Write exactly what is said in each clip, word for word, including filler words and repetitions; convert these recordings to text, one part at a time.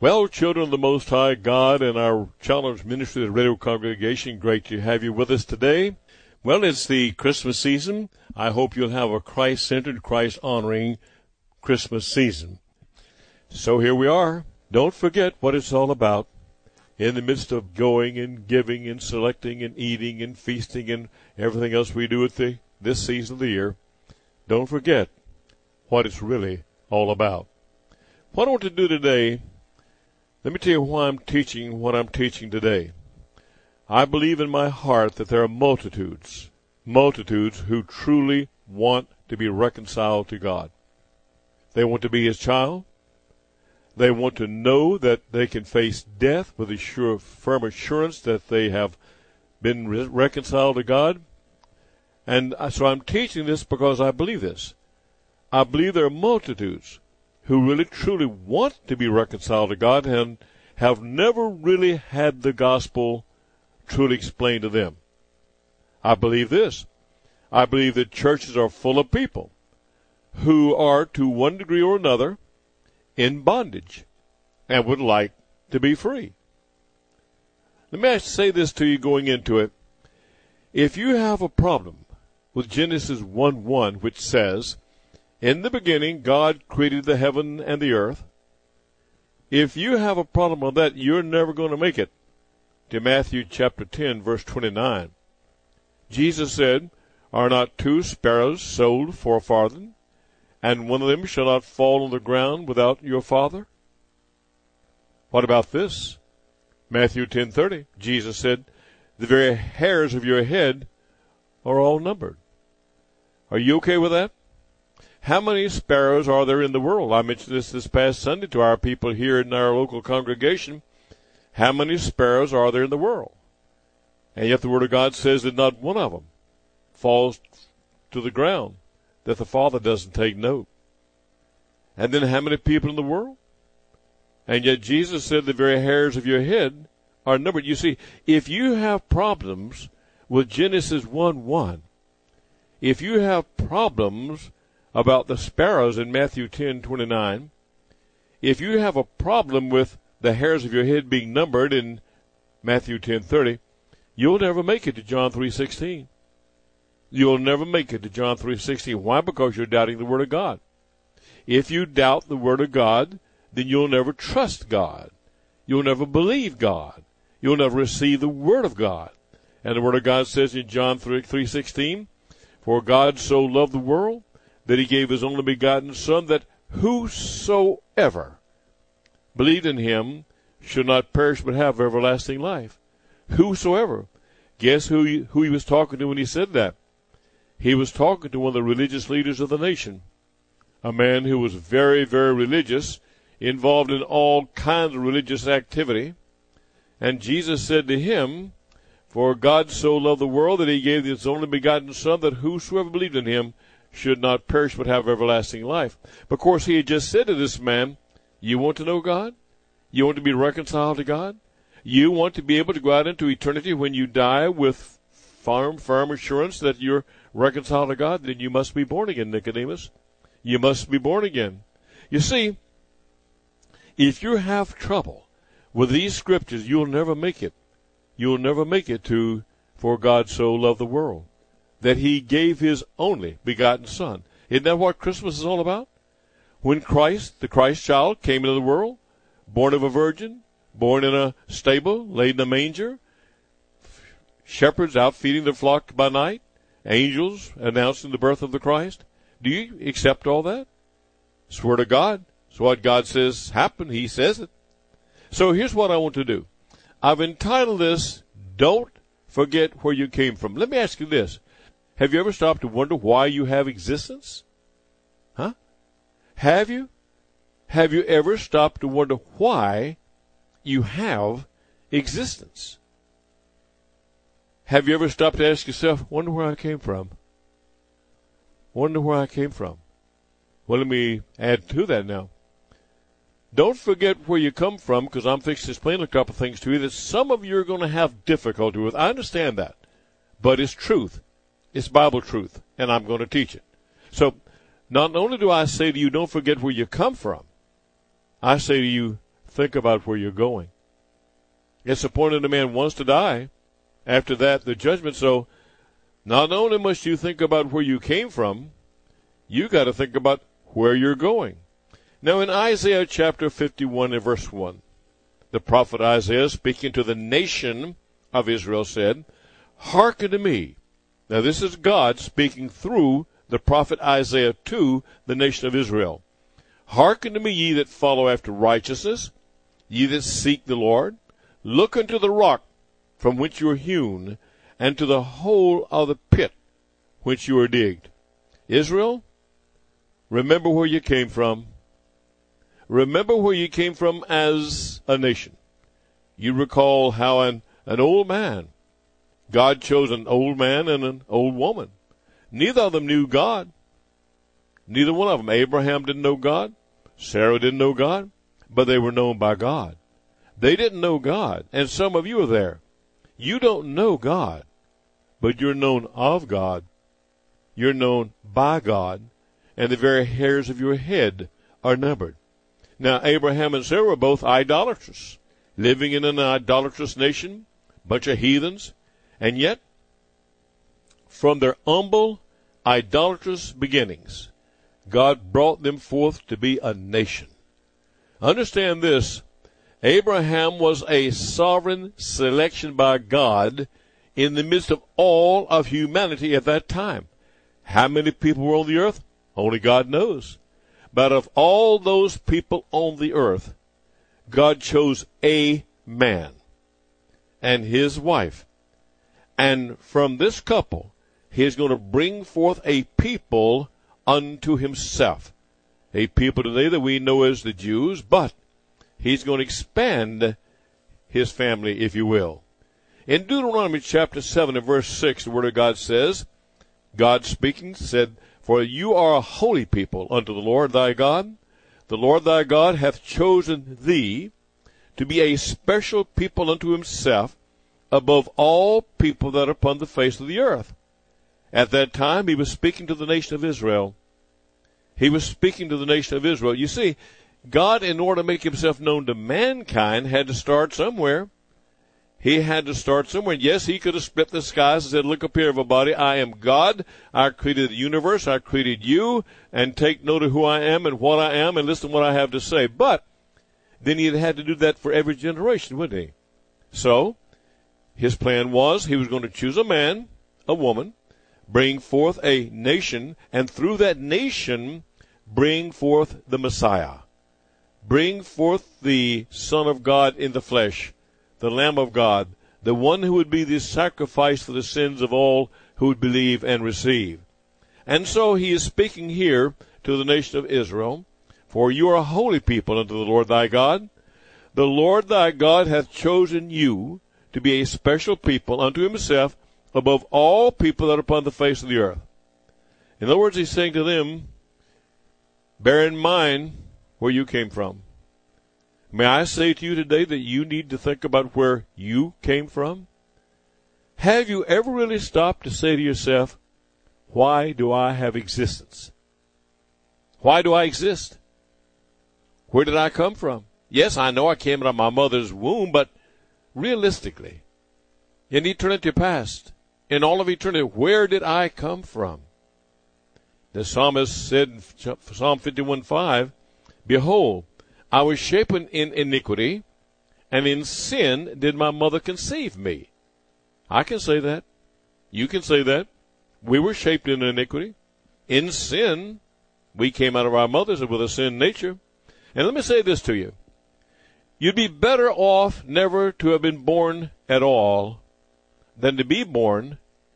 Well, children of the Most High God and our Challenge Ministry, the radio congregation, great to have you with us today. Well, it's the Christmas season. I hope you'll have a Christ-centered, Christ-honoring Christmas season. So here we are. Don't forget what it's all about. In the midst of going and giving and selecting and eating and feasting and everything else we do at the, this season of the year, don't forget what it's really all about. What I want to do today, let me tell you why I'm teaching what I'm teaching today. I believe in my heart that there are multitudes, multitudes who truly want to be reconciled to God. They want to be His child. They want to know that they can face death with a sure, firm assurance that they have been re- reconciled to God. And so I'm teaching this because I believe this. I believe there are multitudes who really truly want to be reconciled to God and have never really had the gospel truly explained to them. I believe this. I believe that churches are full of people who are, to one degree or another, in bondage and would like to be free. Let me say this to you going into it. If you have a problem with Genesis one one, which says, in the beginning, God created the heaven and the earth. If you have a problem with that, you're never going to make it to Matthew chapter ten, verse twenty-nine. Jesus said, are not two sparrows sold for a farthing, and one of them shall not fall on the ground without your Father? What about this? Matthew ten thirty. Jesus said, the very hairs of your head are all numbered. Are you okay with that? How many sparrows are there in the world? I mentioned this this past Sunday to our people here in our local congregation. How many sparrows are there in the world? And yet the Word of God says that not one of them falls to the ground that the Father doesn't take note. And then how many people in the world? And yet Jesus said the very hairs of your head are numbered. You see, if you have problems with Genesis one one, if you have problems about the sparrows in Matthew ten twenty-nine, if you have a problem with the hairs of your head being numbered in Matthew ten thirty, you'll never make it to John three sixteen. You'll never make it to John three sixteen. Why? Because you're doubting the Word of God. If you doubt the Word of God, then you'll never trust God. You'll never believe God. You'll never receive the Word of God. And the Word of God says in John three sixteen, for God so loved the world that He gave His only begotten Son, that whosoever believed in Him should not perish but have everlasting life. Whosoever. Guess who he, who he was talking to when he said that? He was talking to one of the religious leaders of the nation, a man who was very, very religious, involved in all kinds of religious activity. And Jesus said to him, for God so loved the world that He gave His only begotten Son, that whosoever believed in Him should not perish but have everlasting life. Of course, He had just said to this man, you want to know God? You want to be reconciled to God? You want to be able to go out into eternity when you die with firm, firm assurance that you're reconciled to God? Then you must be born again, Nicodemus. You must be born again. You see, if you have trouble with these scriptures, you'll never make it. You'll never make it to, for God so loved the world, that He gave His only begotten Son. Isn't that what Christmas is all about? When Christ, the Christ child, came into the world, born of a virgin, born in a stable, laid in a manger, shepherds out feeding their flock by night, angels announcing the birth of the Christ. Do you accept all that? It's the Word of God. It's what God says happened. He says it. So here's what I want to do. I've entitled this, Don't Forget Where You Came From. Let me ask you this. Have you ever stopped to wonder why you have existence? Huh? Have you? Have you ever stopped to wonder why you have existence? Have you ever stopped to ask yourself, wonder where I came from? Wonder where I came from? Well, let me add to that now. Don't forget where you come from, because I'm fixing to explain a couple things to you that some of you are going to have difficulty with. I understand that. But it's truth. It's Bible truth, and I'm going to teach it. So, not only do I say to you, don't forget where you come from, I say to you, think about where you're going. It's appointed a man once to die. After that, the judgment. So not only must you think about where you came from, you got to think about where you're going. Now in Isaiah chapter fifty-one and verse one, the prophet Isaiah, speaking to the nation of Israel, said, "Hearken to me." Now this is God speaking through the prophet Isaiah to the nation of Israel. "Hearken to me, ye that follow after righteousness, ye that seek the Lord. Look unto the rock from which you are hewn, and to the hole of the pit which you are digged." Israel, remember where you came from. Remember where you came from as a nation. You recall how an, an old man, God chose an old man and an old woman. Neither of them knew God. Neither one of them. Abraham didn't know God. Sarah didn't know God. But they were known by God. They didn't know God. And some of you are there. You don't know God, but you're known of God. You're known by God. And the very hairs of your head are numbered. Now, Abraham and Sarah were both idolaters, living in an idolatrous nation, bunch of heathens, and yet, from their humble, idolatrous beginnings, God brought them forth to be a nation. Understand this, Abraham was a sovereign selection by God in the midst of all of humanity at that time. How many people were on the earth? Only God knows. But of all those people on the earth, God chose a man and his wife. And from this couple, he is going to bring forth a people unto himself. A people today that we know as the Jews, but he's going to expand his family, if you will. In Deuteronomy chapter seven and verse six, the word of God says, God speaking said, "For you are a holy people unto the Lord thy God. The Lord thy God hath chosen thee to be a special people unto himself above all people that are upon the face of the earth." At that time, he was speaking to the nation of Israel. He was speaking to the nation of Israel. You see, God, in order to make himself known to mankind, had to start somewhere. He had to start somewhere. Yes, he could have split the skies and said, "Look up here, everybody. I am God. I created the universe. I created you. And take note of who I am and what I am and listen to what I have to say." But then he had to do that for every generation, wouldn't he? So his plan was he was going to choose a man, a woman, bring forth a nation, and through that nation bring forth the Messiah. Bring forth the Son of God in the flesh, the Lamb of God, the one who would be the sacrifice for the sins of all who would believe and receive. And so he is speaking here to the nation of Israel, "For you are a holy people unto the Lord thy God. The Lord thy God hath chosen you to be a special people unto himself above all people that are upon the face of the earth." In other words, he's saying to them, bear in mind where you came from. May I say to you today that you need to think about where you came from? Have you ever really stopped to say to yourself, why do I have existence? Why do I exist? Where did I come from? Yes, I know I came out of my mother's womb, but realistically, in eternity past, in all of eternity, where did I come from? The psalmist said in Psalm fifty-one five, "Behold, I was shapen in iniquity, and in sin did my mother conceive me." I can say that. You can say that. We were shaped in iniquity. In sin, we came out of our mothers with a sin nature. And let me say this to you. You'd be better off never to have been born at all than to be born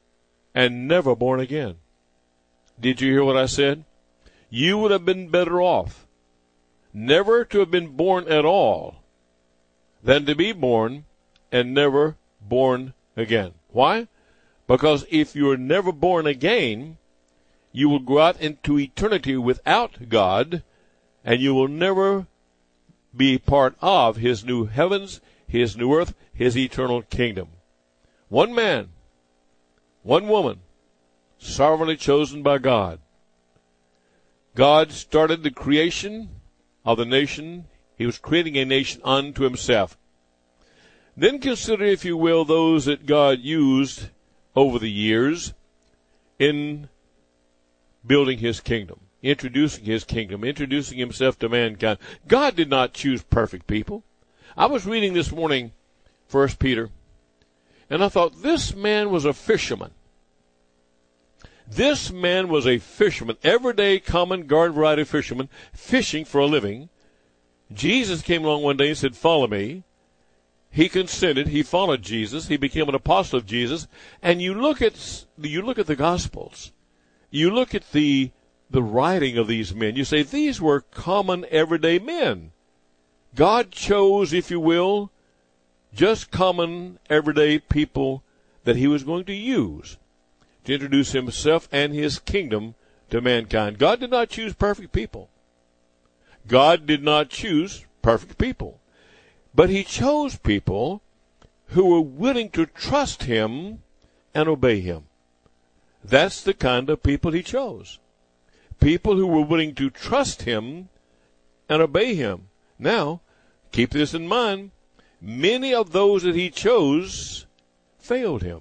and never born again. Did you hear what I said? You would have been better off never to have been born at all than to be born and never born again. Why? Because if you're never born again, you will go out into eternity without God, and you will never be part of his new heavens, his new earth, his eternal kingdom. One man, one woman, sovereignly chosen by God. God started the creation of the nation He was creating a nation unto himself. Then consider, if you will, those that God used over the years in building his kingdom, introducing his kingdom, introducing himself to mankind. God did not choose perfect people. I was reading this morning First Peter, and I thought, this man was a fisherman. This man was a fisherman, everyday, common, garden variety fisherman, fishing for a living. Jesus came along one day and said, follow me. He consented. He followed Jesus. He became an apostle of Jesus. And you look at you look at the Gospels. You look at the the writing of these men. You say, these were common, everyday men. God chose, if you will, just common, everyday people that he was going to use to introduce himself and his kingdom to mankind. God did not choose perfect people. God did not choose perfect people. But he chose people who were willing to trust him and obey him. That's the kind of people he chose. People who were willing to trust him and obey him. Now, keep this in mind. Many of those that he chose failed him.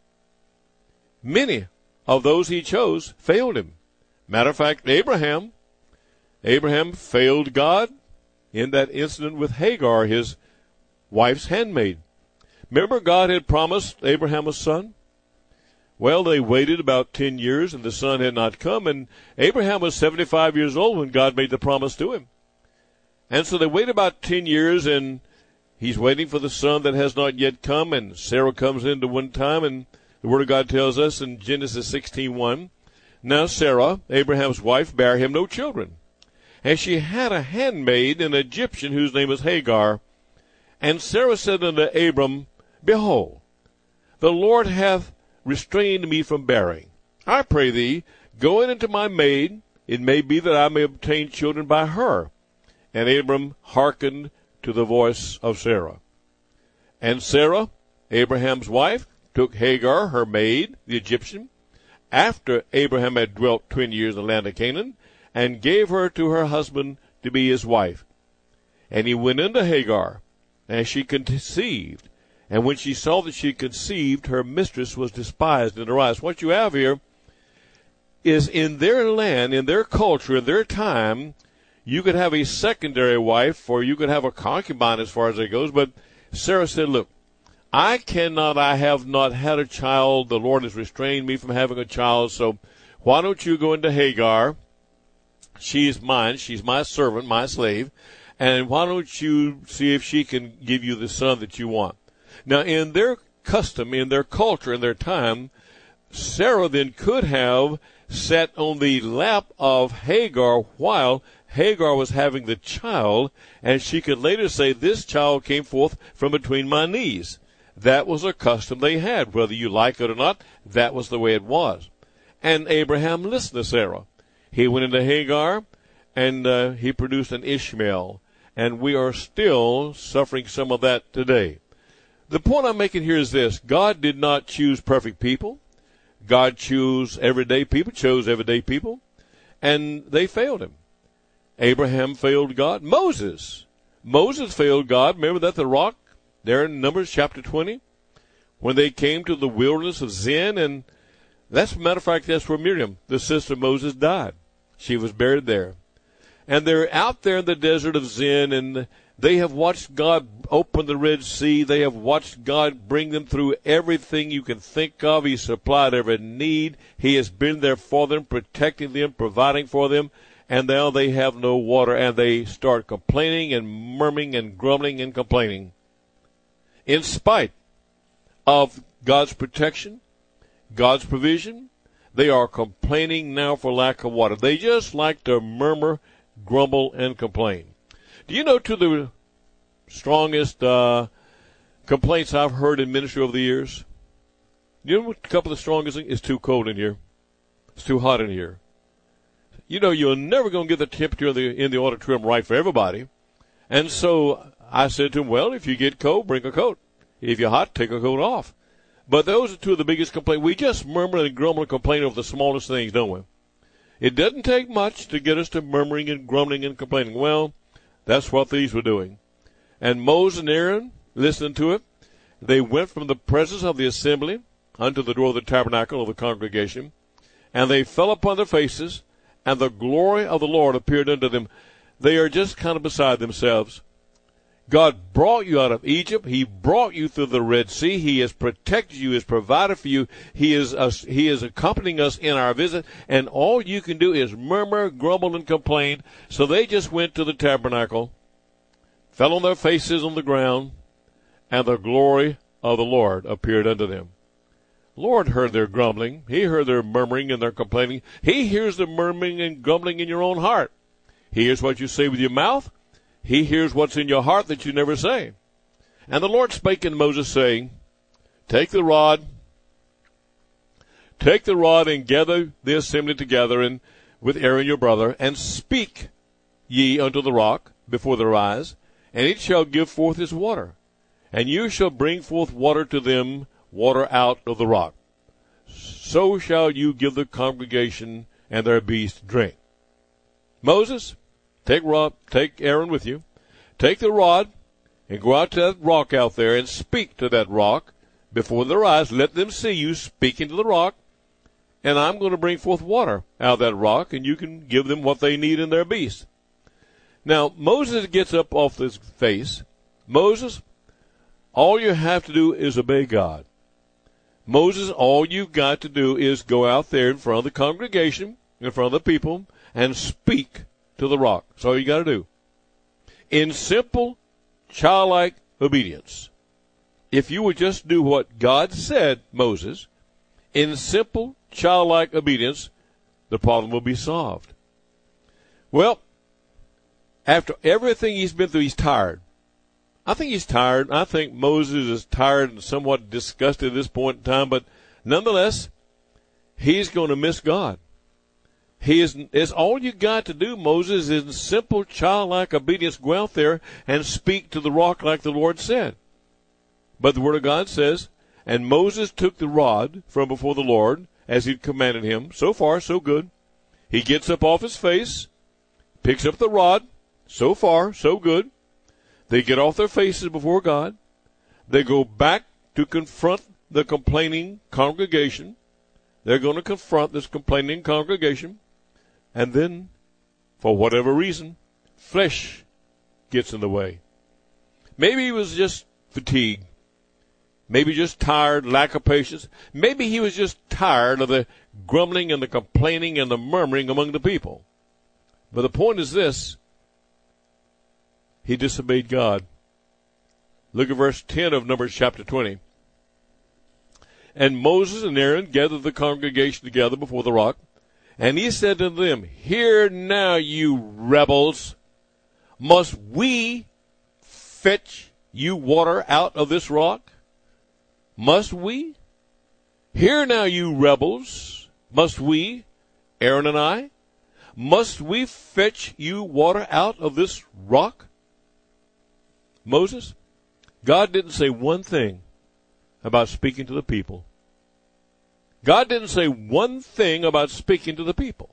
Many of those he chose failed him. Matter of fact, Abraham, Abraham failed God in that incident with Hagar, his wife's handmaid. Remember, God had promised Abraham a son? Well, they waited about ten years, and the son had not come, and Abraham was seventy-five years old when God made the promise to him. And so they wait about ten years, and he's waiting for the son that has not yet come, and Sarah comes into one time, and the Word of God tells us in Genesis sixteen one, now Sarah, Abraham's wife, bare him no children. And she had a handmaid, an Egyptian, whose name was Hagar. And Sarah said unto Abram, behold, the Lord hath restrained me from bearing. I pray thee, go in unto my maid, it may be that I may obtain children by her. And Abram hearkened to the voice of Sarah. And Sarah, Abraham's wife, took Hagar, her maid, the Egyptian, after Abraham had dwelt twenty years in the land of Canaan, and gave her to her husband to be his wife. And he went into Hagar, and she conceived. And when she saw that she conceived, her mistress was despised in her eyes. What you have here is, in their land, in their culture, in their time, you could have a secondary wife, or you could have a concubine as far as it goes. But Sarah said, look, I cannot, I have not had a child. The Lord has restrained me from having a child. So why don't you go into Hagar? She's mine. She's my servant, my slave. And why don't you see if she can give you the son that you want? Now, in their custom, in their culture, in their time, Sarah then could have sat on the lap of Hagar while Hagar was having the child, and she could later say, this child came forth from between my knees. That was a custom they had. Whether you like it or not, that was the way it was. And Abraham listened to Sarah. He went into Hagar, and uh, he produced an Ishmael. And we are still suffering some of that today. The point I'm making here is this. God did not choose perfect people. God chose everyday people, chose everyday people, and they failed him. Abraham failed God. Moses. Moses failed God. Remember that, the rock there in Numbers chapter twenty? When they came to the wilderness of Zin, and that's, a matter of fact, that's where Miriam, the sister of Moses, died. She was buried there. And they're out there in the desert of Zin, and they have watched God open the Red Sea. They have watched God bring them through everything you can think of. He supplied every need. He has been there for them, protecting them, providing for them. And now they have no water, and they start complaining and murmuring and grumbling and complaining. In spite of God's protection, God's provision, they are complaining now for lack of water. They just like to murmur, grumble, and complain. Do you know, two of the strongest uh, complaints I've heard in ministry over the years? You know what a couple of the strongest things? It's too cold in here. It's too hot in here. You know, you're never going to get the temperature in the, in the auditorium right for everybody. And so I said to him, well, if you get cold, bring a coat. If you're hot, take a coat off. But those are two of the biggest complaints. We just murmur and grumble and complain over the smallest things, don't we? It doesn't take much to get us to murmuring and grumbling and complaining. Well, That's what these were doing. And Moses and Aaron listened to it. They went from the presence of the assembly unto the door of the tabernacle of the congregation, and they fell upon their faces, and the glory of the Lord appeared unto them. They are just kind of beside themselves. God brought you out of Egypt. He brought you through the Red Sea. He has protected you, has provided for you. He is uh, he is accompanying us in our visit, and all you can do is murmur, grumble, and complain. So they just went to the tabernacle, fell on their faces on the ground, and the glory of the Lord appeared unto them. The Lord heard their grumbling. He heard their murmuring and their complaining. He hears the murmuring and grumbling in your own heart. He hears what you say with your mouth. He hears what's in your heart that you never say. And the Lord spake unto Moses, saying, Take the rod, take the rod, and gather the assembly together, and with Aaron your brother, and speak ye unto the rock before their eyes, and it shall give forth its water. And you shall bring forth water to them, water out of the rock. So shall you give the congregation and their beasts drink. Moses, take rod, take Aaron with you. Take the rod and go out to that rock out there and speak to that rock before their eyes. Let them see you speaking to the rock. And I'm going to bring forth water out of that rock, and you can give them what they need in their beasts. Now, Moses gets up off his face. Moses, all you have to do is obey God. Moses, all you've got to do is go out there in front of the congregation, in front of the people, and speak to the rock. That's all you got to do. In simple, childlike obedience. If you would just do what God said, Moses, in simple, childlike obedience, the problem will be solved. Well, after everything he's been through, he's tired. I think he's tired. I think Moses is tired and somewhat disgusted at this point in time, but nonetheless, he's going to miss God. He is, it's all you got to do, Moses, is in simple, childlike obedience. Go out there and speak to the rock like the Lord said. But the Word of God says, and Moses took the rod from before the Lord, as he'd commanded him. So far, so good. He gets up off his face, picks up the rod. So far, so good. They get off their faces before God. They go back to confront the complaining congregation. They're going to confront this complaining congregation. And then, for whatever reason, flesh gets in the way. Maybe he was just fatigued. Maybe just tired, lack of patience. Maybe he was just tired of the grumbling and the complaining and the murmuring among the people. But the point is this. He disobeyed God. Look at verse ten of Numbers chapter twenty. And Moses and Aaron gathered the congregation together before the rock, and he said to them, Hear now, you rebels, must we fetch you water out of this rock? Must we? Hear now, you rebels, must we, Aaron and I, must we fetch you water out of this rock? Moses, God didn't say one thing about speaking to the people. God didn't say one thing about speaking to the people.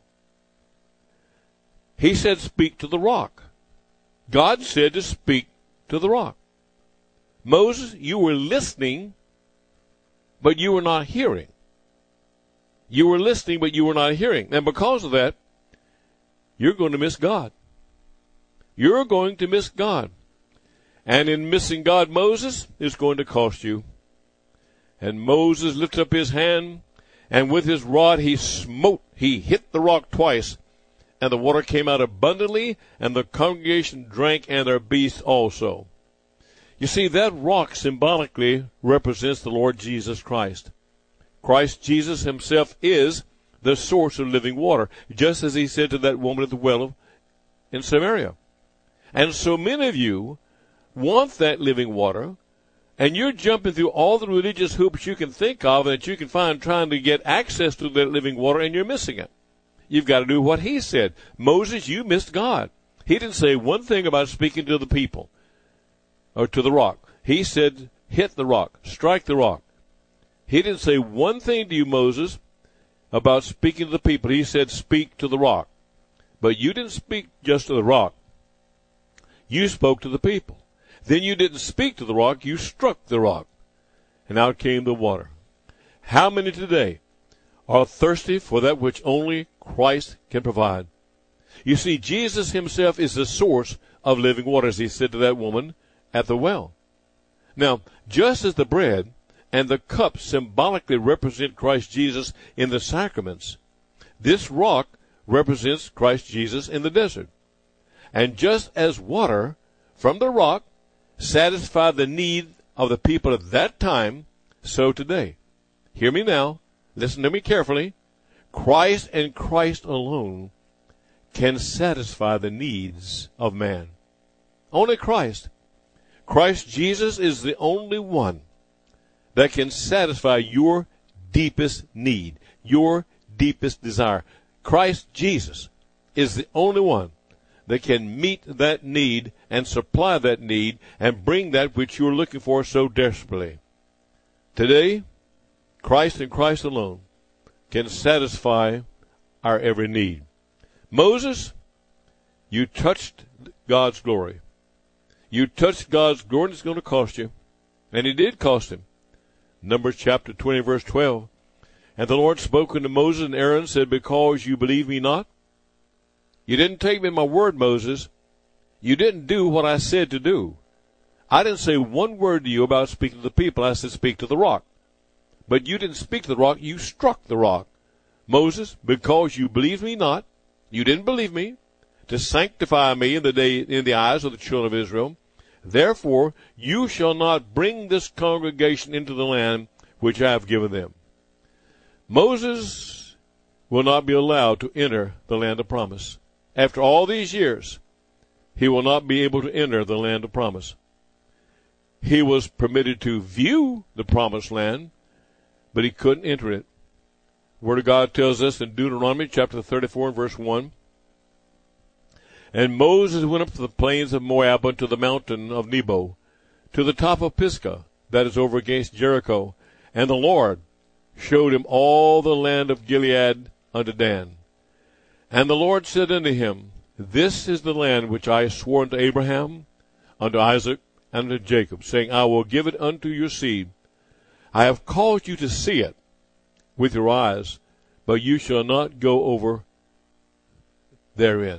He said speak to the rock. God said to speak to the rock. Moses, you were listening, but you were not hearing. You were listening, but you were not hearing. And because of that, you're going to miss God. You're going to miss God. And in missing God, Moses, is going to cost you. And Moses lifted up his hand, and with his rod he smote, he hit the rock twice, and the water came out abundantly, and the congregation drank, and their beasts also. You see, that rock symbolically represents the Lord Jesus Christ. Christ Jesus himself is the source of living water, just as he said to that woman at the well in Samaria. And so many of you want that living water, and you're jumping through all the religious hoops you can think of and that you can find trying to get access to that living water, and you're missing it. You've got to do what he said. Moses, you missed God. He didn't say one thing about speaking to the people or to the rock. He said, hit the rock, strike the rock. He didn't say one thing to you, Moses, about speaking to the people. He said, speak to the rock. But you didn't speak just to the rock. You spoke to the people. Then you didn't speak to the rock, you struck the rock. And out came the water. How many today are thirsty for that which only Christ can provide? You see, Jesus himself is the source of living water, as he said to that woman at the well. Now, just as the bread and the cup symbolically represent Christ Jesus in the sacraments, this rock represents Christ Jesus in the desert. And just as water from the rock satisfied the need of the people at that time, so today. Hear me now. Listen to me carefully. Christ and Christ alone can satisfy the needs of man. Only Christ. Christ Jesus is the only one that can satisfy your deepest need, your deepest desire. Christ Jesus is the only one that can meet that need and supply that need and bring that which you're looking for so desperately. Today, Christ and Christ alone can satisfy our every need. Moses, you touched God's glory. You touched God's glory, and it's going to cost you. And it did cost him. Numbers chapter twenty, verse twelve. And the Lord spoke unto Moses and Aaron, said, because you believe me not, you didn't take me at my word, Moses. You didn't do what I said to do. I didn't say one word to you about speaking to the people. I said, speak to the rock. But you didn't speak to the rock. You struck the rock. Moses, because you believed me not, you didn't believe me, to sanctify me in the day, in the eyes of the children of Israel, therefore you shall not bring this congregation into the land which I have given them. Moses will not be allowed to enter the land of promise. After all these years, he will not be able to enter the land of promise. He was permitted to view the promised land, but he couldn't enter it. The Word of God tells us in Deuteronomy chapter thirty-four and verse one, and Moses went up to the plains of Moab unto the mountain of Nebo, to the top of Pisgah, that is over against Jericho, and the Lord showed him all the land of Gilead unto Dan. And the Lord said unto him, this is the land which I swore unto Abraham, unto Isaac, and unto Jacob, saying, I will give it unto your seed. I have caused you to see it with your eyes, but you shall not go over therein.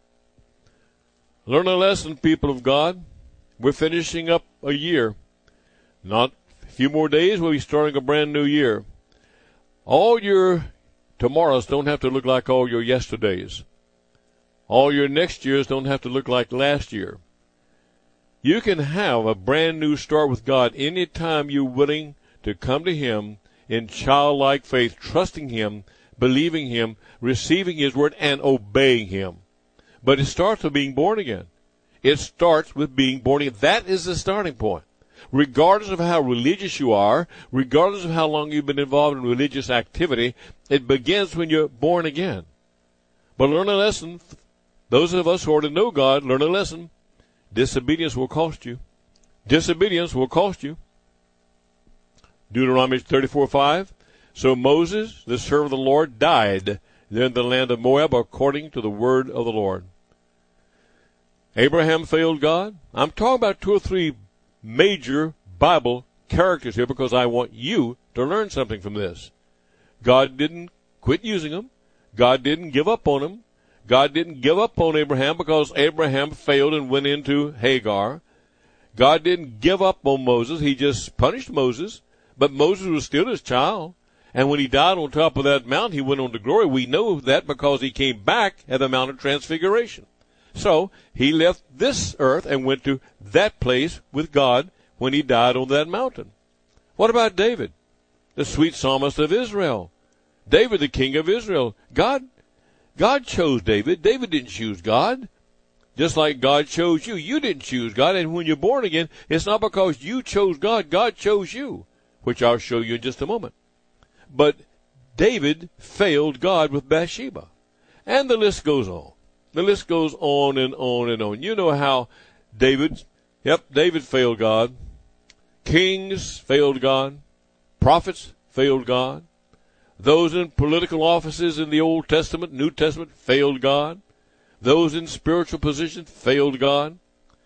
Learn a lesson, people of God. We're finishing up a year. Not a few more days, we'll be starting a brand new year. All your tomorrows don't have to look like all your yesterdays. All your next years don't have to look like last year. You can have a brand new start with God anytime you're willing to come to him in childlike faith, trusting him, believing him, receiving his word, and obeying him. But it starts with being born again. It starts with being born again. That is the starting point. Regardless of how religious you are, regardless of how long you've been involved in religious activity, it begins when you're born again. But learn a lesson. Those of us who already know God, learn a lesson. Disobedience will cost you. Disobedience will cost you. Deuteronomy thirty-four five. So Moses, the servant of the Lord, died there in the land of Moab according to the word of the Lord. Abraham failed God. I'm talking about two or three major Bible characters here because I want you to learn something from this. God didn't quit using them. God didn't give up on them. God didn't give up on Abraham because Abraham failed and went into Hagar. God didn't give up on Moses. He just punished Moses. But Moses was still his child. And when he died on top of that mountain, he went on to glory. We know that because he came back at the Mount of Transfiguration. So he left this earth and went to that place with God when he died on that mountain. What about David, the sweet psalmist of Israel? David, the king of Israel. God, God chose David. David didn't choose God. Just like God chose you. You didn't choose God. And when you're born again, it's not because you chose God. God chose you, which I'll show you in just a moment. But David failed God with Bathsheba. And the list goes on. The list goes on and on and on. You know how David, yep, David failed God. Kings failed God. Prophets failed God. Those in political offices in the Old Testament, New Testament, failed God. Those in spiritual positions failed God.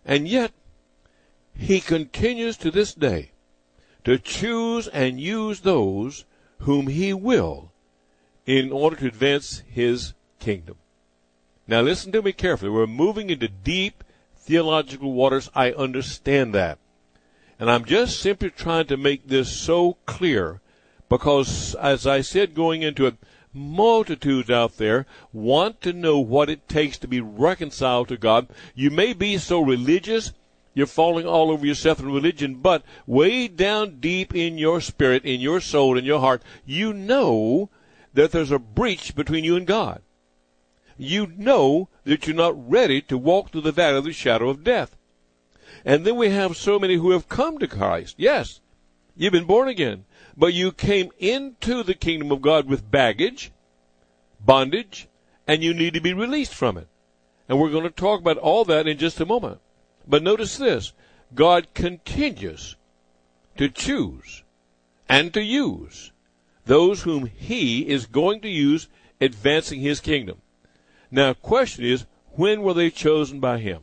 And yet, he continues to this day to choose and use those whom he will in order to advance his kingdom. Now listen to me carefully. We're moving into deep theological waters. I understand that. And I'm just simply trying to make this so clear because, as I said going into it, multitudes out there want to know what it takes to be reconciled to God. You may be so religious, you're falling all over yourself in religion, but way down deep in your spirit, in your soul, in your heart, you know that there's a breach between you and God. You know that you're not ready to walk through the valley of the shadow of death. And then we have so many who have come to Christ. Yes, you've been born again, but you came into the kingdom of God with baggage, bondage, and you need to be released from it. And we're going to talk about all that in just a moment. But notice this, God continues to choose and to use those whom he is going to use advancing his kingdom. Now, the question is, when were they chosen by him?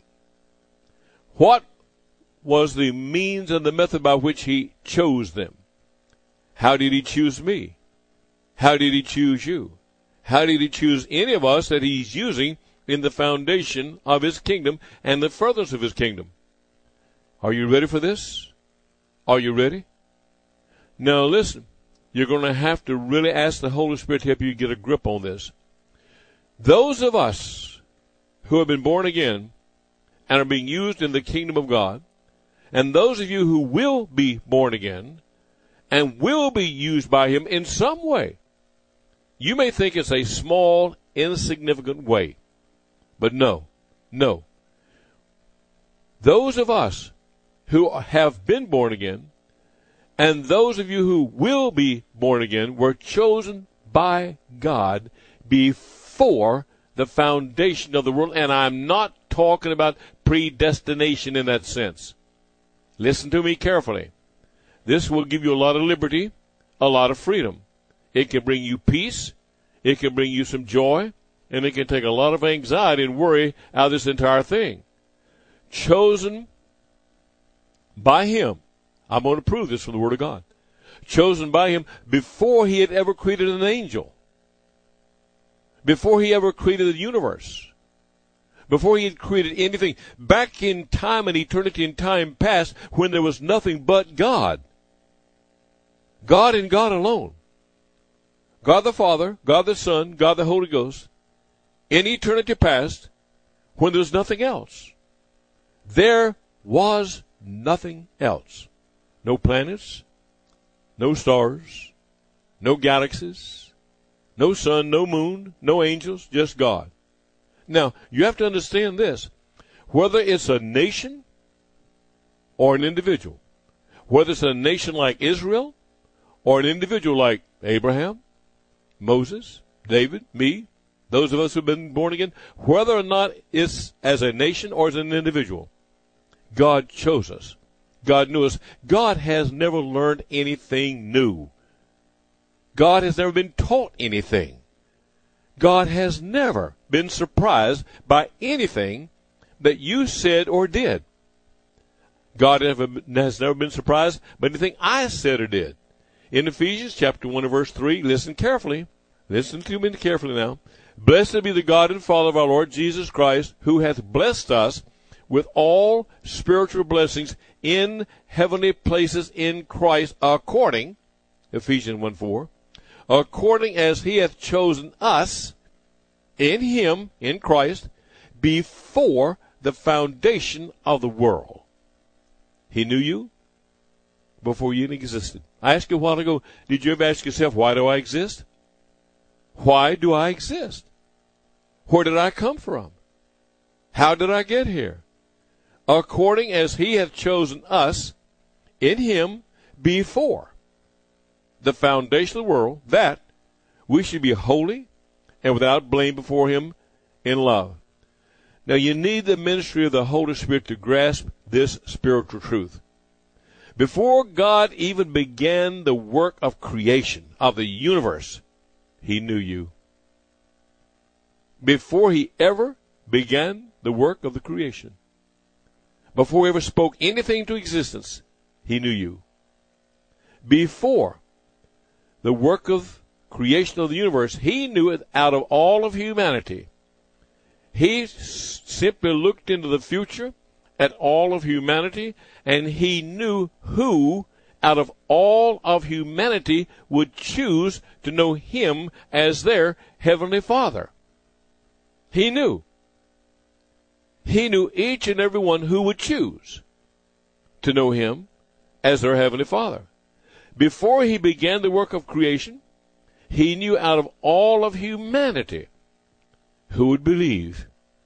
What was the means and the method by which he chose them? How did he choose me? How did he choose you? How did he choose any of us that he's using in the foundation of his kingdom and the furtherance of his kingdom? Are you ready for this? Are you ready? Now listen, you're going to have to really ask the Holy Spirit to help you get a grip on this. Those of us who have been born again and are being used in the kingdom of God, and those of you who will be born again and will be used by him in some way, you may think it's a small, insignificant way. But no, no. Those of us who have been born again and those of you who will be born again were chosen by God before the foundation of the world. And I'm not talking about predestination in that sense. Listen to me carefully. This will give you a lot of liberty, a lot of freedom. It can bring you peace. It can bring you some joy. And it can take a lot of anxiety and worry out of this entire thing. Chosen by him. I'm going to prove this from the Word of God. Chosen by him before he had ever created an angel. Before he ever created the universe. Before he had created anything. Back in time and eternity and time past when there was nothing but God. God and God alone. God the Father, God the Son, God the Holy Ghost. In eternity past, when there was nothing else. There was nothing else. No planets, no stars, no galaxies, no sun, no moon, no angels, just God. Now, you have to understand this. Whether it's a nation or an individual, whether it's a nation like Israel or an individual like Abraham, Moses, David, me, those of us who have been born again, whether or not it's as a nation or as an individual, God chose us. God knew us. God has never learned anything new. God has never been taught anything. God has never been surprised by anything that you said or did. God has never been surprised by anything I said or did. In Ephesians chapter one and verse three, listen carefully. Listen to me carefully now. Blessed be the God and Father of our Lord Jesus Christ, who hath blessed us with all spiritual blessings in heavenly places in Christ, according, Ephesians one four, according as he hath chosen us in him, in Christ, before the foundation of the world. He knew you before you even existed. I asked you a while ago, did you ever ask yourself, why do I exist? Why do I exist? Where did I come from? How did I get here? According as he hath chosen us in him before the foundation of the world, that we should be holy and without blame before him in love. Now you need the ministry of the Holy Spirit to grasp this spiritual truth. Before God even began the work of creation, of the universe, he knew you. Before he ever began the work of the creation. Before he ever spoke anything into existence, he knew you. Before the work of creation of the universe, he knew it out of all of humanity. He s- simply looked into the future at all of humanity, and he knew who out of all of humanity would choose to know him as their heavenly Father. He knew. He knew each and every one who would choose to know him as their heavenly Father. Before he began the work of creation, he knew out of all of humanity who would believe,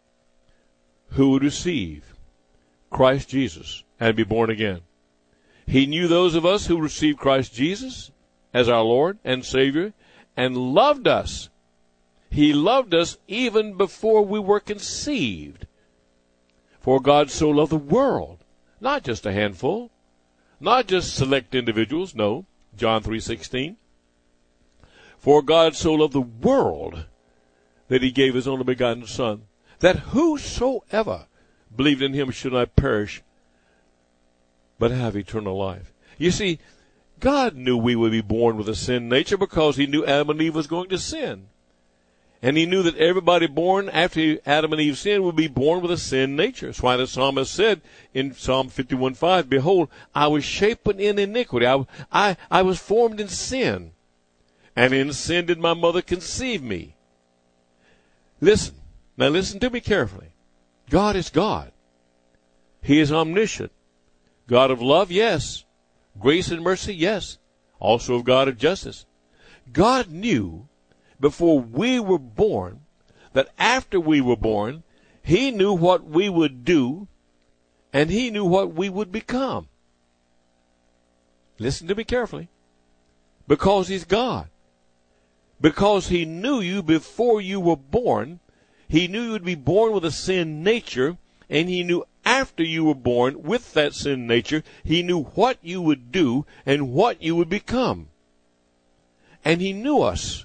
who would receive Christ Jesus and be born again. He knew those of us who received Christ Jesus as our Lord and Savior and loved us. He loved us even before we were conceived. For God so loved the world, not just a handful, not just select individuals, no, John three sixteen. For God so loved the world that he gave his only begotten Son, that whosoever believed in him should not perish, but have eternal life. You see, God knew we would be born with a sin nature because he knew Adam and Eve was going to sin. And he knew that everybody born after Adam and Eve sinned would be born with a sin nature. That's why the psalmist said in Psalm fifty-one five, behold, I was shapen in iniquity. I, I, I was formed in sin. And in sin did my mother conceive me. Listen. Now listen to me carefully. God is God. He is omniscient. God of love, yes. Grace and mercy, yes. Also a God of justice. God knew before we were born that after we were born, he knew what we would do and he knew what we would become. Listen to me carefully. Because he's God. Because he knew you before you were born, he knew you would be born with a sin nature, and he knew after you were born with that sin nature, he knew what you would do and what you would become. And he knew us.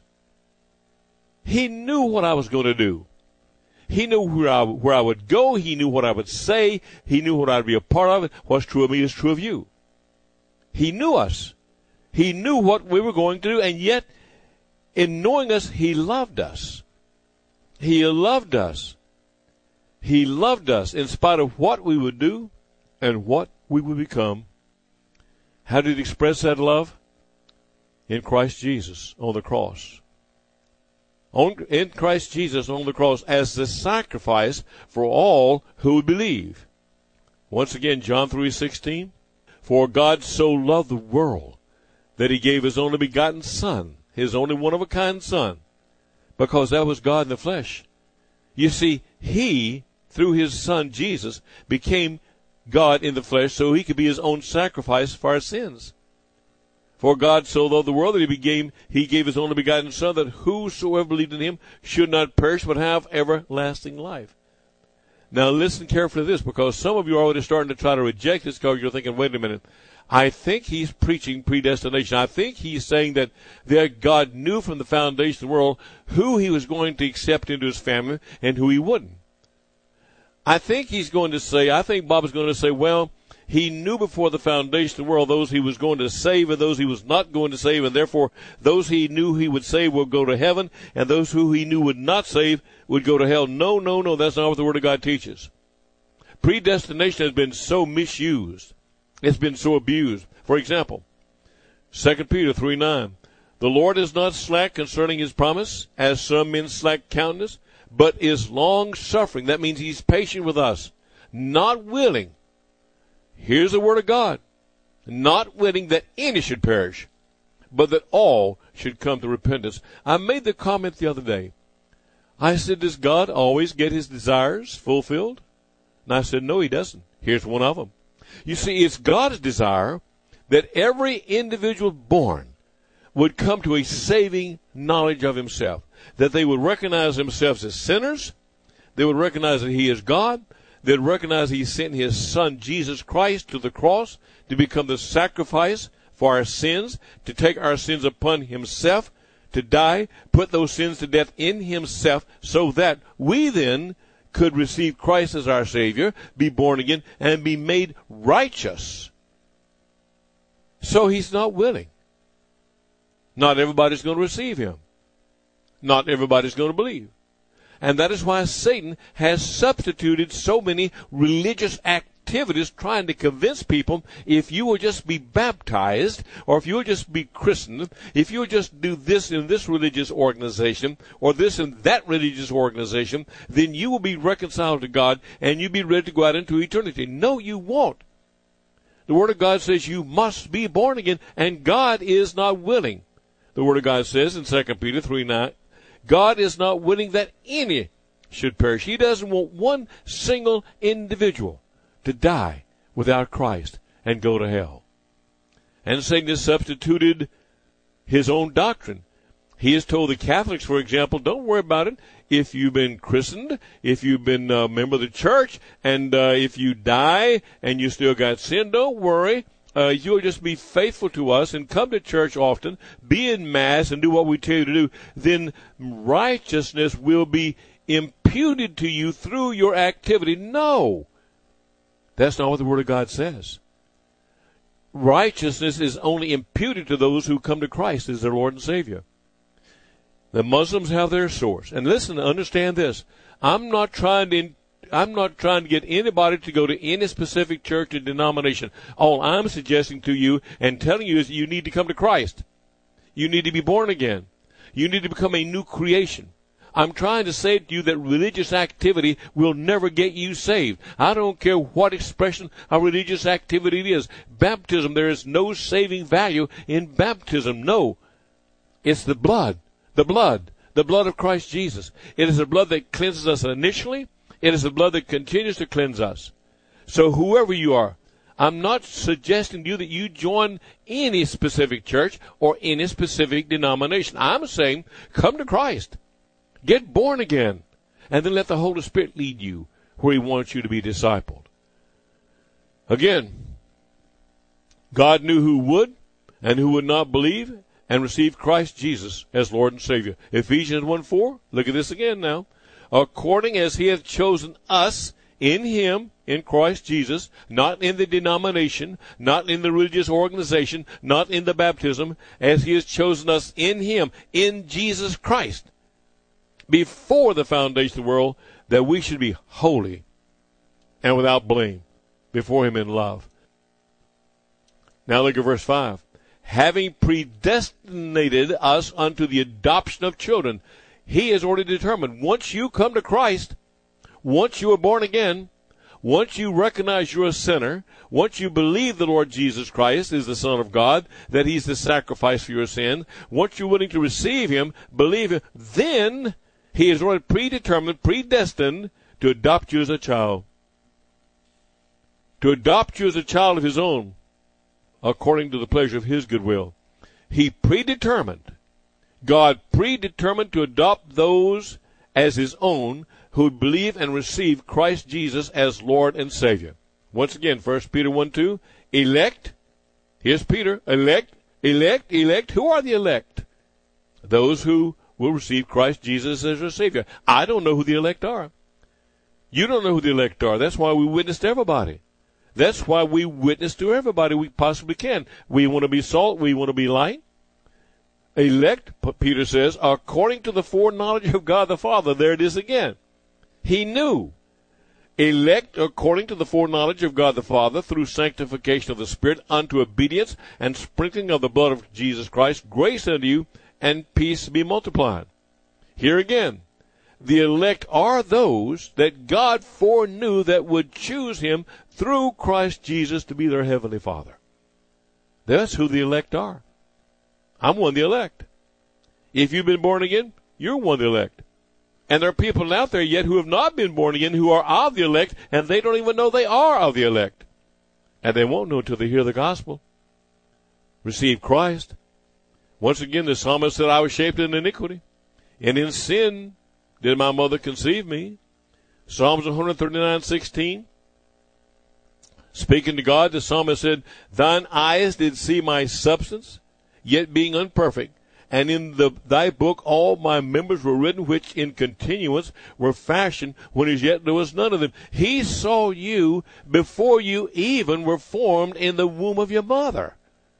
He knew what I was going to do. He knew where I, where I would go. He knew what I would say. He knew what I'd be a part of. What's true of me is true of you. He knew us. He knew what we were going to do, and yet, in knowing us, he loved us. He loved us. He loved us in spite of what we would do and what we would become. How did he express that love? In Christ Jesus on the cross. On, in Christ Jesus on the cross as the sacrifice for all who would believe. Once again, John three sixteen. For God so loved the world that he gave his only begotten Son, his only one-of-a-kind Son, because that was God in the flesh. You see, he, through his Son Jesus, became God in the flesh so he could be his own sacrifice for our sins. For God so loved the world that he became, he gave his only begotten Son, that whosoever believed in him should not perish but have everlasting life. Now listen carefully to this, because some of you are already starting to try to reject this because you're thinking, wait a minute, I think he's preaching predestination. I think he's saying that that God knew from the foundation of the world who he was going to accept into his family and who he wouldn't. I think he's going to say, I think Bob is going to say, well, he knew before the foundation of the world those he was going to save and those he was not going to save, and therefore those he knew he would save will go to heaven, and those who he knew would not save would go to hell. No, no, no, that's not what the Word of God teaches. Predestination has been so misused. It's been so abused. For example, Second Peter three nine, the Lord is not slack concerning his promise, as some men slack countenance, but is long-suffering. That means he's patient with us, not willing. Here's the word of God. Not willing that any should perish, but that all should come to repentance. I made the comment the other day. I said, does God always get his desires fulfilled? And I said, no, he doesn't. Here's one of them. You see, it's God's desire that every individual born would come to a saving knowledge of himself, that they would recognize themselves as sinners, they would recognize that he is God, they'd recognize he sent his Son, Jesus Christ, to the cross to become the sacrifice for our sins, to take our sins upon himself, to die, put those sins to death in himself, so that we then could receive Christ as our Savior, be born again, and be made righteous. So he's not willing. Not everybody's going to receive him. Not everybody's going to believe. And that is why Satan has substituted so many religious activities trying to convince people, if you will just be baptized, or if you will just be christened, if you will just do this in this religious organization, or this in that religious organization, then you will be reconciled to God, and you'll be ready to go out into eternity. No, you won't. The Word of God says you must be born again, and God is not willing. The Word of God says in Second Peter three nine, God is not willing that any should perish. He doesn't want one single individual to die without Christ and go to hell. And Satan has substituted his own doctrine. He has told the Catholics, for example, don't worry about it. If you've been christened, if you've been a member of the church, and uh, if you die and you still got sin, don't worry. Uh, you'll just be faithful to us and come to church often, be in Mass, and do what we tell you to do. Then righteousness will be imputed to you through your activity. No, that's not what the Word of God says. Righteousness is only imputed to those who come to Christ as their Lord and Savior. The Muslims have their source. And listen, understand this. I'm not trying to I'm not trying to get anybody to go to any specific church or denomination. All I'm suggesting to you and telling you is that you need to come to Christ. You need to be born again. You need to become a new creation. I'm trying to say to you that religious activity will never get you saved. I don't care what expression of religious activity it is. Baptism, there is no saving value in baptism. No. It's the blood. The blood. The blood of Christ Jesus. It is the blood that cleanses us initially. It is the blood that continues to cleanse us. So whoever you are, I'm not suggesting to you that you join any specific church or any specific denomination. I'm saying come to Christ. Get born again. And then let the Holy Spirit lead you where he wants you to be discipled. Again, God knew who would and who would not believe and receive Christ Jesus as Lord and Savior. Ephesians one four, look at this again now. According as he hath chosen us in him, in Christ Jesus, not in the denomination, not in the religious organization, not in the baptism, as he has chosen us in him, in Jesus Christ, before the foundation of the world, that we should be holy and without blame before him in love. Now look at verse five. Having predestinated us unto the adoption of children. He has already determined, once you come to Christ, once you are born again, once you recognize you're a sinner, once you believe the Lord Jesus Christ is the Son of God, that he's the sacrifice for your sin, once you're willing to receive him, believe him, then he is already predetermined, predestined to adopt you as a child. To adopt you as a child of his own, according to the pleasure of his goodwill. He predetermined. God predetermined to adopt those as his own who believe and receive Christ Jesus as Lord and Savior. Once again, First Peter one two, elect. Here's Peter, elect, elect, elect. Who are the elect? Those who will receive Christ Jesus as their Savior. I don't know who the elect are. You don't know who the elect are. That's why we witness to everybody. That's why we witness to everybody we possibly can. We want to be salt. We want to be light. Elect, Peter says, according to the foreknowledge of God the Father. There it is again. He knew. Elect according to the foreknowledge of God the Father through sanctification of the Spirit unto obedience and sprinkling of the blood of Jesus Christ. Grace unto you and peace be multiplied. Here again. The elect are those that God foreknew that would choose him through Christ Jesus to be their heavenly Father. That's who the elect are. I'm one of the elect. If you've been born again, you're one of the elect. And there are people out there yet who have not been born again who are of the elect, and they don't even know they are of the elect. And they won't know until they hear the gospel. Receive Christ. Once again, the psalmist said, I was shaped in iniquity, and in sin did my mother conceive me. Psalms one thirty-nine sixteen. Speaking to God, the psalmist said, Thine eyes did see my substance, yet being unperfect, and in the, thy book all my members were written, which in continuance were fashioned, when as yet there was none of them. He saw you before you even were formed in the womb of your mother.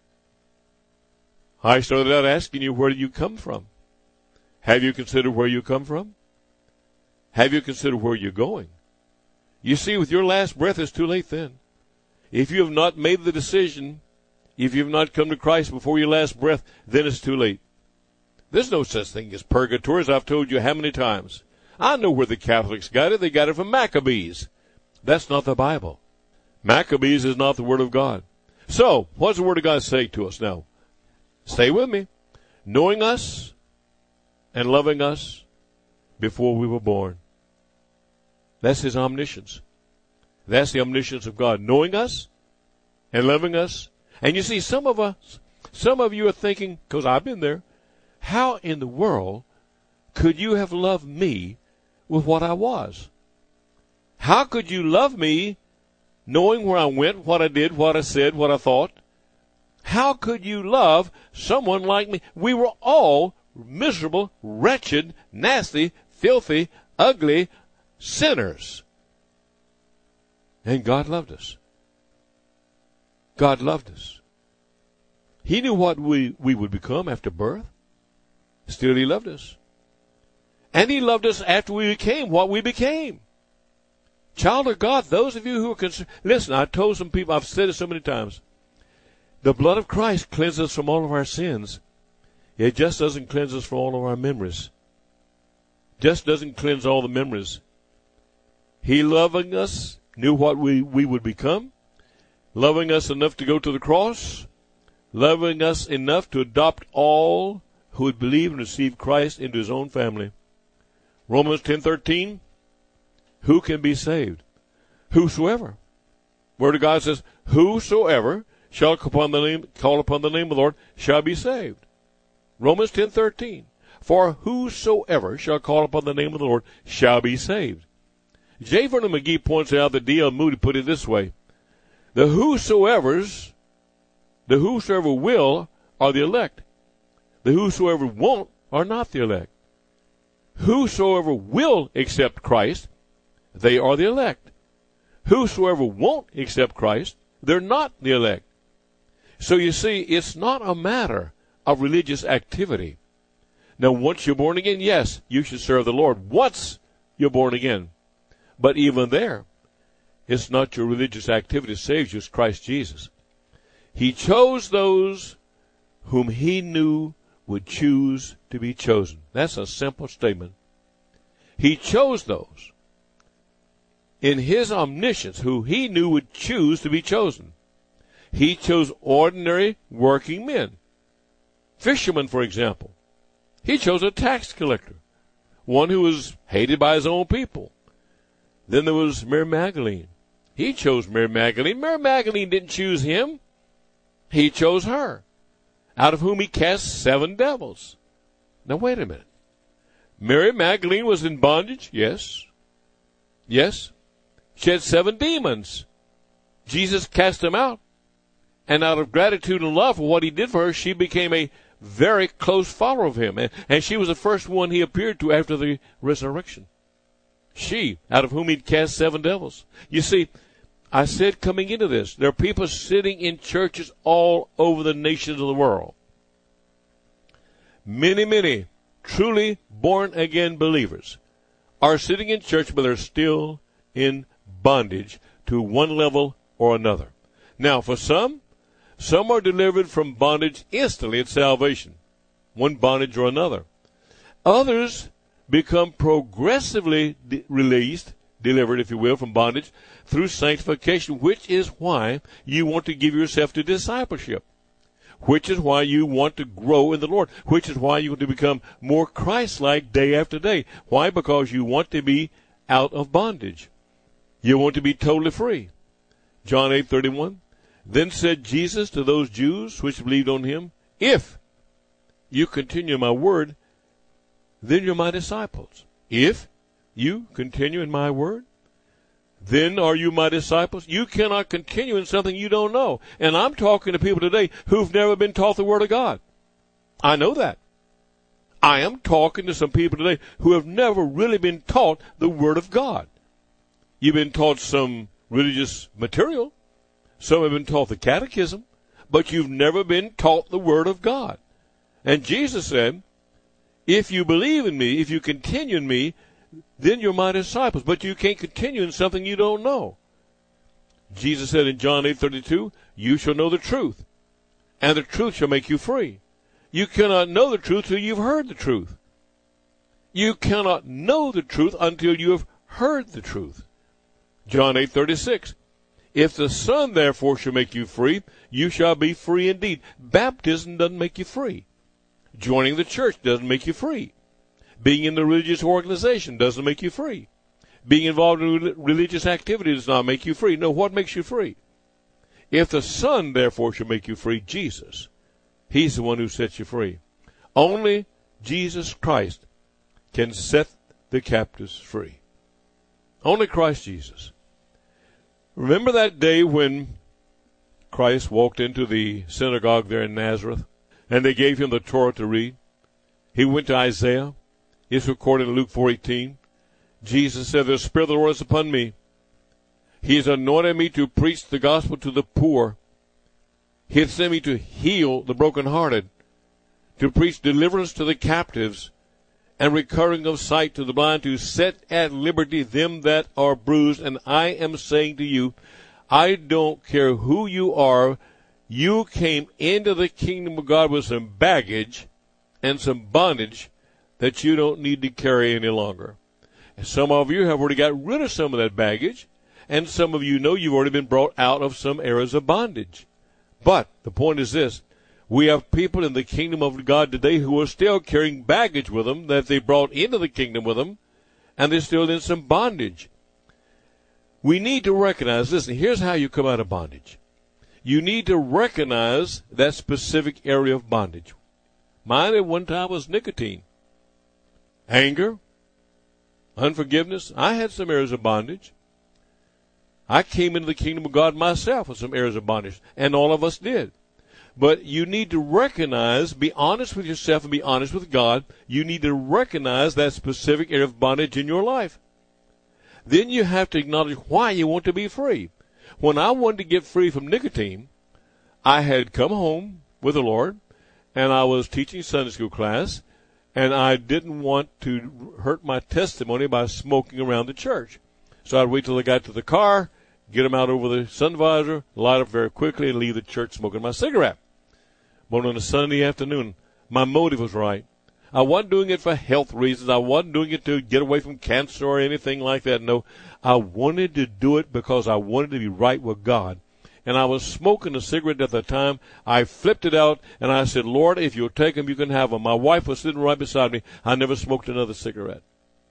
I started out asking you, where do you come from? Have you considered where you come from? Have you considered where you're going? You see, with your last breath, it's too late then. If you have not made the decision, if you have not come to Christ before your last breath, then it's too late. There's no such thing as purgatory, as I've told you how many times. I know where the Catholics got it. They got it from Maccabees. That's not the Bible. Maccabees is not the Word of God. So, what does the Word of God say to us now? Stay with me. Knowing us and loving us before we were born. That's his omniscience. That's the omniscience of God. Knowing us and loving us. And you see, some of us, some of you are thinking, because I've been there, how in the world could you have loved me with what I was? How could you love me knowing where I went, what I did, what I said, what I thought? How could you love someone like me? We were all miserable, wretched, nasty, filthy, ugly sinners. And God loved us. God loved us. He knew what we, we would become after birth. Still, he loved us. And he loved us after we became what we became. Child of God, those of you who are concerned, listen, I told some people, I've said it so many times, the blood of Christ cleanses us from all of our sins. It just doesn't cleanse us from all of our memories. Just doesn't cleanse all the memories. He loving us, knew what we, we would become, loving us enough to go to the cross, loving us enough to adopt all who would believe and receive Christ into his own family. Romans ten thirteen, who can be saved? Whosoever. Word of God says, whosoever shall call upon the name, call upon the name of the Lord shall be saved. Romans ten thirteen, for whosoever shall call upon the name of the Lord shall be saved. J. Vernon McGee points out that D L Moody put it this way: the whosoever's, the whosoever will are the elect. The whosoever won't are not the elect. Whosoever will accept Christ, they are the elect. Whosoever won't accept Christ, they're not the elect. So you see, it's not a matter of religious activity. Now, once you're born again, yes, you should serve the Lord once you're born again. But even there, it's not your religious activity that saves you, it's Christ Jesus. He chose those whom he knew would choose to be chosen. That's a simple statement. He chose those in his omniscience who he knew would choose to be chosen. He chose ordinary working men. Fishermen, for example. He chose a tax collector, one who was hated by his own people. Then there was Mary Magdalene. He chose Mary Magdalene. Mary Magdalene didn't choose him. He chose her, out of whom he cast seven devils. Now, wait a minute. Mary Magdalene was in bondage? Yes. Yes. She had seven demons. Jesus cast them out. And out of gratitude and love for what he did for her, she became a very close follower of him. And, and she was the first one he appeared to after the resurrection. She, out of whom he'd cast seven devils. You see, I said coming into this, there are people sitting in churches all over the nations of the world. Many, many truly born-again believers are sitting in church, but they're still in bondage to one level or another. Now, for some, some are delivered from bondage instantly at salvation, one bondage or another. Others become progressively de- released, delivered, if you will, from bondage through sanctification, which is why you want to give yourself to discipleship, which is why you want to grow in the Lord, which is why you want to become more Christ-like day after day. Why? Because you want to be out of bondage. You want to be totally free. John eight thirty-one, then said Jesus to those Jews which believed on him, if you continue in my word, then you're my disciples. If you continue in my word, then are you my disciples? You cannot continue in something you don't know. And I'm talking to people today who've never been taught the word of God. I know that. I am talking to some people today who have never really been taught the Word of God. You've been taught some religious material. Some have been taught the catechism. But you've never been taught the Word of God. And Jesus said, if you believe in me, if you continue in me, then you're my disciples. But you can't continue in something you don't know. Jesus said in John eight thirty-two, you shall know the truth, and the truth shall make you free. You cannot know the truth till you've heard the truth. You cannot know the truth until you have heard the truth. John eight thirty-six, if the Son therefore shall make you free, you shall be free indeed. Baptism doesn't make you free. Joining the church doesn't make you free. Being in the religious organization doesn't make you free. Being involved in religious activity does not make you free. No, what makes you free? If the Son, therefore, shall make you free, Jesus, He's the one who sets you free. Only Jesus Christ can set the captives free. Only Christ Jesus. Remember that day when Christ walked into the synagogue there in Nazareth, and they gave him the Torah to read? He went to Isaiah. It's recorded in Luke four eighteen. Jesus said, the Spirit of the Lord is upon me. He has anointed me to preach the gospel to the poor. He has sent me to heal the brokenhearted, to preach deliverance to the captives, and recovering of sight to the blind, to set at liberty them that are bruised. And I am saying to you, I don't care who you are, you came into the kingdom of God with some baggage and some bondage that you don't need to carry any longer. Some of you have already got rid of some of that baggage, and some of you know you've already been brought out of some areas of bondage. But the point is this, we have people in the kingdom of God today who are still carrying baggage with them that they brought into the kingdom with them, and they're still in some bondage. We need to recognize, listen, here's how you come out of bondage. You need to recognize that specific area of bondage. Mine at one time was nicotine. Anger, unforgiveness. I had some areas of bondage. I came into the kingdom of God myself with some areas of bondage, and all of us did. But you need to recognize, be honest with yourself and be honest with God. You need to recognize that specific area of bondage in your life. Then you have to acknowledge why you want to be free. When I wanted to get free from nicotine, I had come home with the Lord, and I was teaching Sunday school class, and I didn't want to hurt my testimony by smoking around the church. So I'd wait till I got to the car, get them out over the sun visor, light up very quickly, and leave the church smoking my cigarette. But on a Sunday afternoon, my motive was right. I wasn't doing it for health reasons. I wasn't doing it to get away from cancer or anything like that. No, I wanted to do it because I wanted to be right with God. And I was smoking a cigarette at the time. I flipped it out, and I said, Lord, if you'll take them, you can have them. My wife was sitting right beside me. I never smoked another cigarette.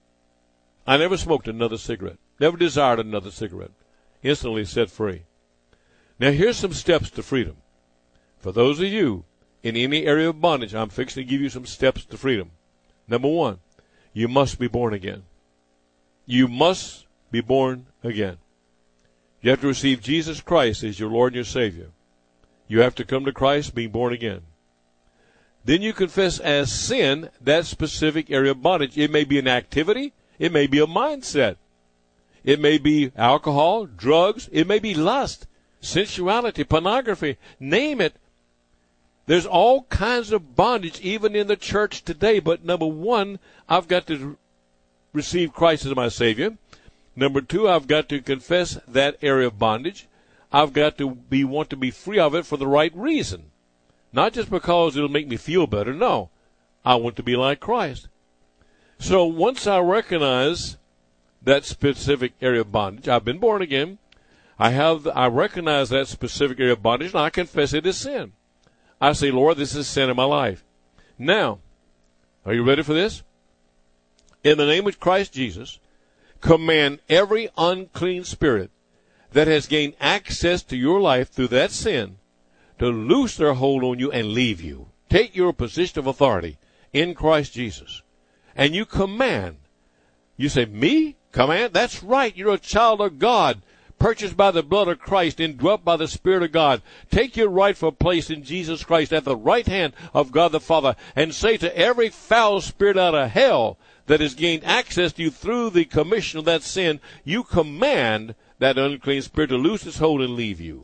I never smoked another cigarette. Never desired another cigarette. Instantly set free. Now, here's some steps to freedom. For those of you in any area of bondage, I'm fixing to give you some steps to freedom. Number one, you must be born again. You must be born again. You have to receive Jesus Christ as your Lord and your Savior. You have to come to Christ being born again. Then you confess as sin that specific area of bondage. It may be an activity. It may be a mindset. It may be alcohol, drugs. It may be lust, sensuality, pornography. Name it. There's all kinds of bondage even in the church today. But number one, I've got to receive Christ as my Savior. Number two, I've got to confess that area of bondage. I've got to be want to be free of it for the right reason. Not just because it'll make me feel better. No, I want to be like Christ. So once I recognize that specific area of bondage, I've been born again. I have, I recognize that specific area of bondage, and I confess it as sin. I say, Lord, this is sin in my life. Now, are you ready for this? In the name of Christ Jesus, command every unclean spirit that has gained access to your life through that sin to loose their hold on you and leave you. Take your position of authority in Christ Jesus. And you command. You say, me? Command? That's right. You're a child of God. purchased by the blood of Christ, indwelt by the Spirit of God. Take your rightful place in Jesus Christ at the right hand of God the Father, and say to every foul spirit out of hell that has gained access to you through the commission of that sin, you command that unclean spirit to loose its hold and leave you.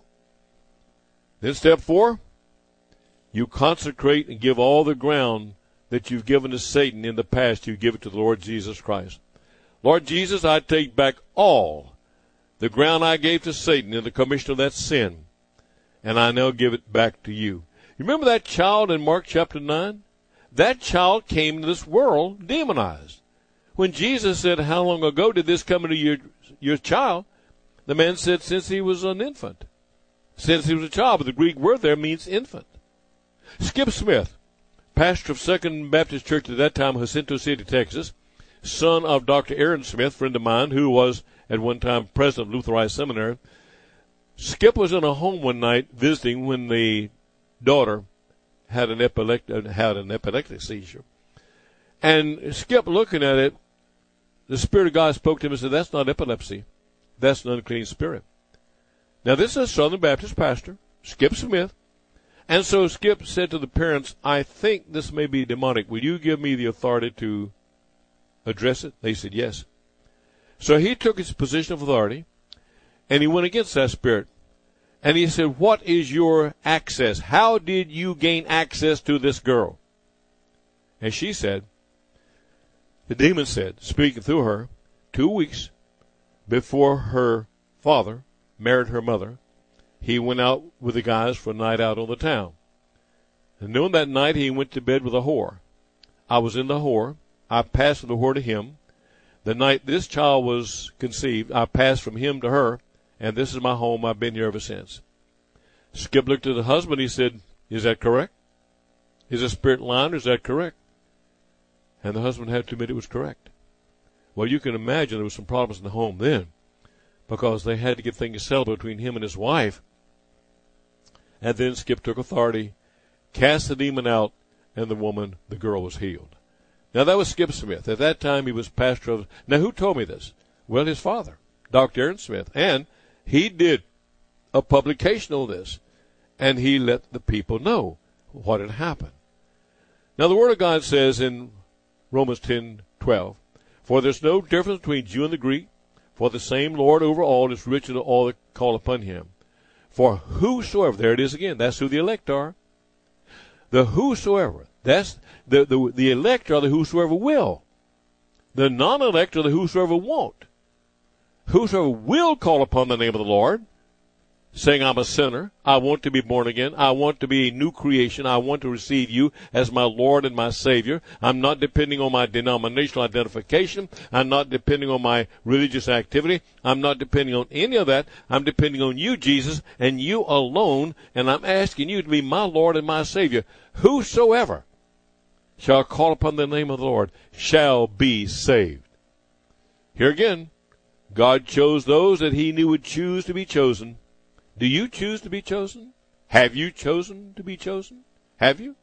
Then step four, you consecrate and give all the ground that you've given to Satan in the past, you give it to the Lord Jesus Christ. Lord Jesus, I take back all the ground I gave to Satan in the commission of that sin, and I now give it back to you. You remember that child in Mark chapter nine? That child came into this world demonized. When Jesus said, how long ago did this come into your, your child? The man said, since he was an infant. Since he was a child, but the Greek word there means infant. Skip Smith, pastor of Second Baptist Church at that time, Jacinto City, Texas, son of Doctor Aaron Smith, friend of mine, who was at one time president of Lutherized Seminary. Skip was in a home one night visiting when the daughter had an epileptic, had an epileptic seizure. And Skip, looking at it, the Spirit of God spoke to him and said, that's not epilepsy. That's an unclean spirit. Now, this is a Southern Baptist pastor, Skip Smith. And so Skip said to the parents, I think this may be demonic. Will you give me the authority to address it? They said, yes. So he took his position of authority, and he went against that spirit. And he said, what is your access? How did you gain access to this girl? And she said, the demon said, speaking through her, two weeks before her father married her mother, he went out with the guys for a night out on the town. And noon that night he went to bed with a whore. I was in the whore. I passed from the whore to him. The night this child was conceived, I passed from him to her, and this is my home. I've been here ever since. Skip looked at the husband. He said, is that correct? Is the spirit lying, or is that correct? And the husband had to admit it was correct. Well, you can imagine there was some problems in the home then, because they had to get things settled between him and his wife. And then Skip took authority, cast the demon out, and the woman, the girl, was healed. Now, that was Skip Smith. At that time, he was pastor of... Now, who told me this? Well, his father, Doctor Aaron Smith. And he did a publication on this, and he let the people know what had happened. Now, the Word of God says in Romans ten twelve, for there's no difference between Jew and the Greek, for the same Lord over all is rich in all that call upon him. For whosoever, there it is again, that's who the elect are. The whosoever, that's the, the, the elect are the whosoever will. The non-elect are the whosoever won't. Whosoever will call upon the name of the Lord, saying, I'm a sinner, I want to be born again, I want to be a new creation, I want to receive you as my Lord and my Savior. I'm not depending on my denominational identification. I'm not depending on my religious activity. I'm not depending on any of that. I'm depending on you, Jesus, and you alone, and I'm asking you to be my Lord and my Savior. Whosoever shall call upon the name of the Lord shall be saved. Here again, God chose those that he knew would choose to be chosen. Do you choose to be chosen? Have you chosen to be chosen? Have you?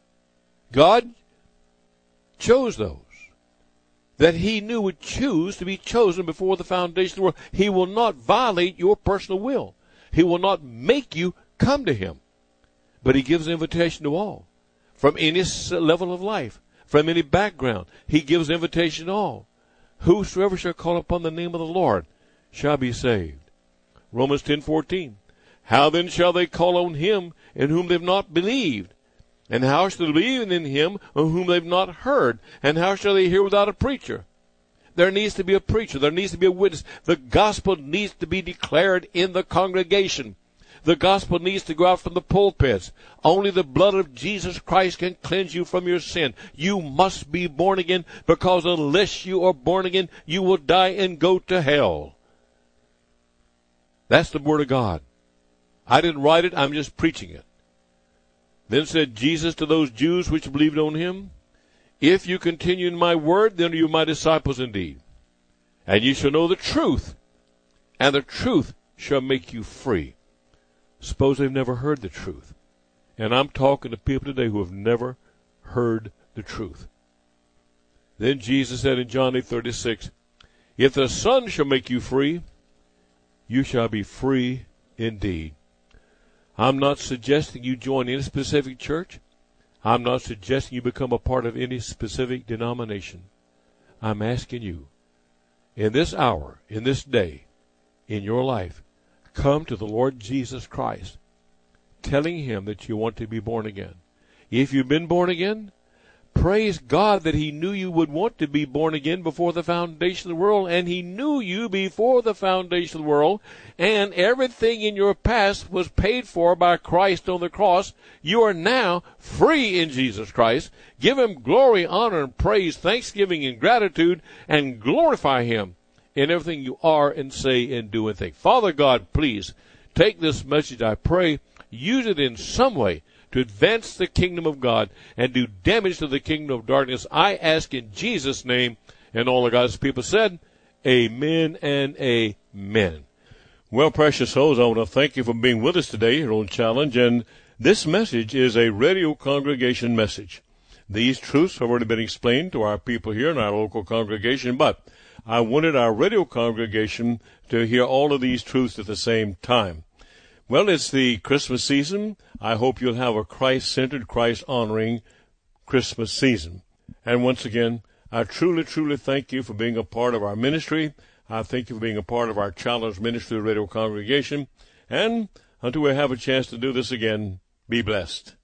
God chose those that he knew would choose to be chosen before the foundation of the world. He will not violate your personal will. He will not make you come to him. But he gives an invitation to all, from any level of life, from any background. He gives invitation to all. Whosoever shall call upon the name of the Lord shall be saved. Romans ten fourteen. How then shall they call on him in whom they've not believed? And how shall they believe in him of whom they've not heard? And how shall they hear without a preacher? There needs to be a preacher. There needs to be a witness. The gospel needs to be declared in the congregation. The gospel needs to go out from the pulpits. Only the blood of Jesus Christ can cleanse you from your sin. You must be born again, because unless you are born again, you will die and go to hell. That's the Word of God. I didn't write it, I'm just preaching it. Then said Jesus to those Jews which believed on him, if you continue in my word, then are you my disciples indeed. And you shall know the truth, and the truth shall make you free. Suppose they've never heard the truth. And I'm talking to people today who have never heard the truth. Then Jesus said in John eight thirty-six, if the Son shall make you free, you shall be free indeed. I'm not suggesting you join any specific church. I'm not suggesting you become a part of any specific denomination. I'm asking you, in this hour, in this day, in your life, come to the Lord Jesus Christ, telling him that you want to be born again. If you've been born again, praise God that he knew you would want to be born again before the foundation of the world, and he knew you before the foundation of the world, and everything in your past was paid for by Christ on the cross. You are now free in Jesus Christ. Give him glory, honor, and praise, thanksgiving, and gratitude, and glorify him in everything you are and say and do and think. Father God, please take this message, I pray, use it in some way to advance the kingdom of God and do damage to the kingdom of darkness. I ask in Jesus' name, and all of God's people said, amen and amen. Well, precious souls, I want to thank you for being with us today here on Challenge, and this message is a radio congregation message. These truths have already been explained to our people here in our local congregation, but I wanted our radio congregation to hear all of these truths at the same time. Well, it's the Christmas season. I hope you'll have a Christ-centered, Christ-honoring Christmas season. And once again, I truly, truly thank you for being a part of our ministry. I thank you for being a part of our Challenge Ministry Radio congregation. And until we have a chance to do this again, be blessed.